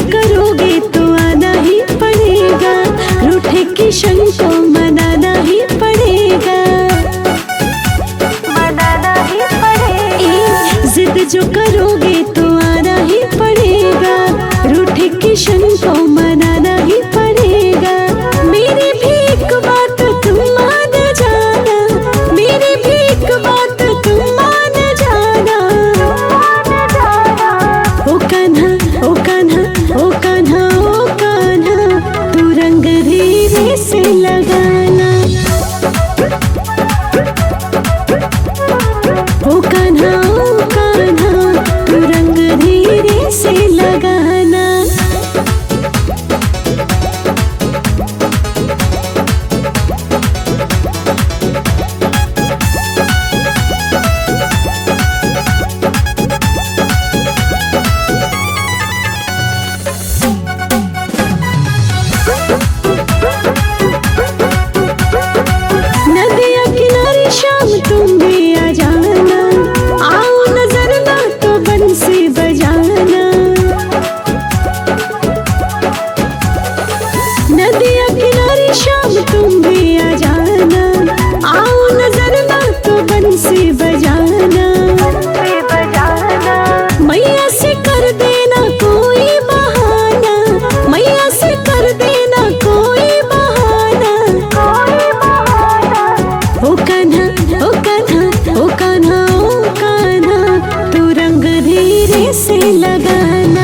करोगे तो आना ही पड़ेगा, रूठे किशन को मनाना ही पड़ेगा, मनाना ही पड़ेगा। जिद जो करोगे तो आना ही पड़ेगा, रूठे किशन को मनाना ही पड़ेगा। मेरी भी एक बात तुम मान जाना, मेरी भी एक बात तुम मान जाना। ओ कान्हा ओ कान्हा ओ कान्हा ओ कान्हा, तू रंग धीरे से लगाना। ओ कान्हा तू रंग धीरे से लगाना। नदिया किनारे शाम तुम भी आ जाना, आओ नजर ना तो बंसी बजाना। नदिया किनारे शाम तुम भी आ जाना, आओ नजर ना तो बंसी बजाना। मैया से कर देना कोई बहाना, मैया से कर देना कोई बहाना। ओ कान्हा ओ कान्हा ओ कान्हा ओ कान्हा, तू रंग धीरे से लगाना।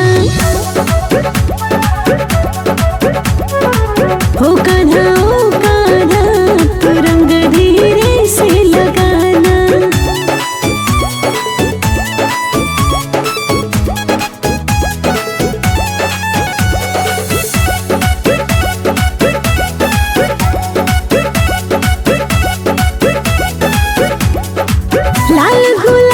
ओ कान्हा तू रंग धीरे से लगाना। लाल गुलाल